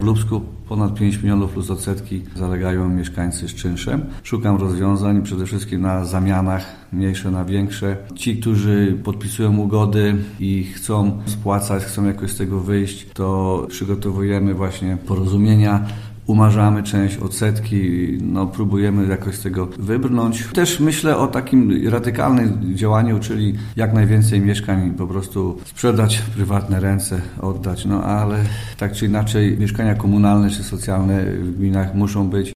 Lubsku ponad 5 milionów plus odsetki zalegają mieszkańcy z czynszem. Szukam rozwiązań przede wszystkim na zamianach, mniejsze na większe. Ci, którzy podpisują ugody i chcą spłacać, chcą jakoś z tego wyjść, to przygotowujemy właśnie porozumienia. Umarzamy część odsetki, próbujemy jakoś z tego wybrnąć. Też myślę o takim radykalnym działaniu, czyli jak najwięcej mieszkań po prostu sprzedać w prywatne ręce, oddać. Ale tak czy inaczej mieszkania komunalne czy socjalne w gminach muszą być.